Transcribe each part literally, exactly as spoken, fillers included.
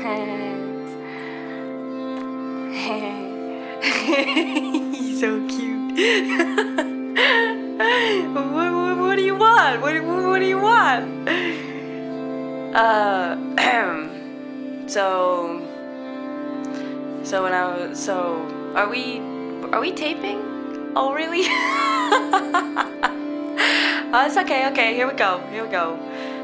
He's so cute. what, what, what do you want? What, what, what do you want? Uh, so, so when I was, so, are we, are we taping? Oh, really? Oh, it's okay, okay, here we go, here we go.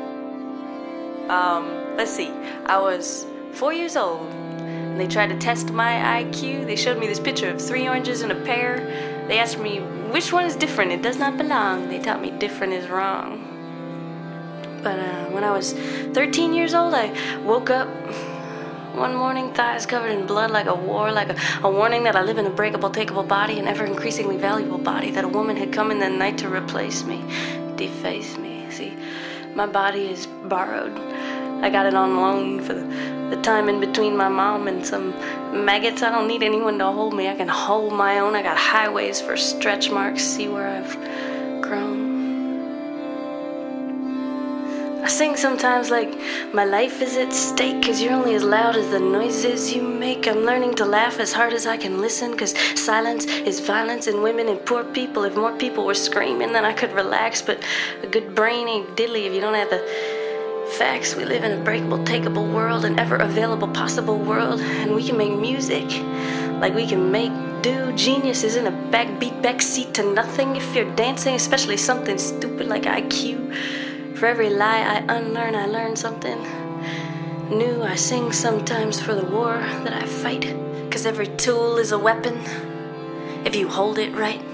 Um, let's see, I was four years old, and they tried to test my I Q. They showed me this picture of three oranges and a pear. They asked me, which one is different? It does not belong. They taught me different is wrong. But uh, when I was thirteen years old, I woke up one morning, thighs covered in blood like a war, like a, a warning that I live in a breakable, takeable body, an ever-increasingly valuable body, that a woman had come in the night to replace me, deface me. See, my body is borrowed. I got it on loan for the, the time in between my mom and some maggots. I don't need anyone to hold me. I can hold my own. I got highways for stretch marks. See where I've grown. I sing sometimes like my life is at stake, 'cause you're only as loud as the noises you make. I'm learning to laugh as hard as I can listen, 'cause silence is violence, and women and poor people. If more people were screaming, then I could relax. But a good brain ain't diddly if you don't have the facts. We live in a breakable, takeable world, an ever-available, possible world, and we can make music like we can make do. Genius is in a backbeat, backseat to nothing if you're dancing, especially something stupid like I Q. For every lie I unlearn, I learn something new. I sing sometimes for the war that I fight, 'cause every tool is a weapon if you hold it right.